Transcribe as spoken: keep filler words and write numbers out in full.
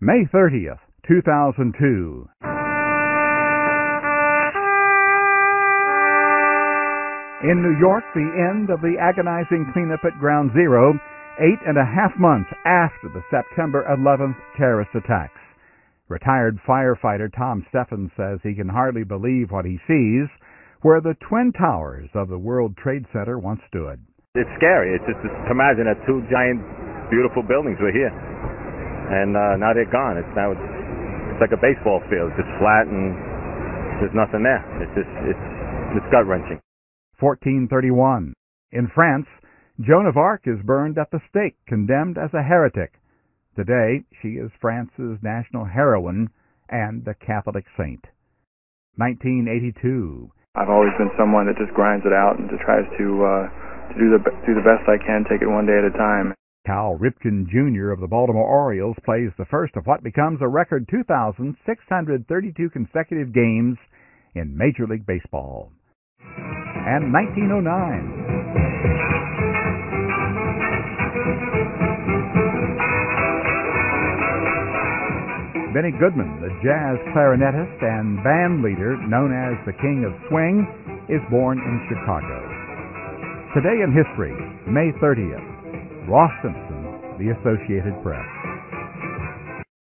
May thirtieth, two thousand two. In New York, the end of the agonizing cleanup at Ground Zero, eight and a half months after the September eleventh terrorist attacks. Retired firefighter Tom Steffens says he can hardly believe what he sees, where the Twin Towers of the World Trade Center once stood. It's scary. It's just to imagine that two giant, beautiful buildings were here, and uh, now they're gone. It's now it's, it's like a baseball field. It's just flat and there's nothing there. It's just it's it's gut wrenching. fourteen thirty-one. In France, Joan of Arc is burned at the stake, condemned as a heretic. Today, she is France's national heroine and a Catholic saint. nineteen eighty-two. I've always been someone that just grinds it out and just tries to uh, to do the do the best I can, take it one day at a time. Cal Ripken Junior of the Baltimore Orioles plays the first of what becomes a record two thousand six hundred thirty-two consecutive games in Major League Baseball. And nineteen oh nine. Benny Goodman, the jazz clarinetist and band leader known as the King of Swing, is born in Chicago. Today in history, May thirtieth. Ross Simpson, The Associated Press.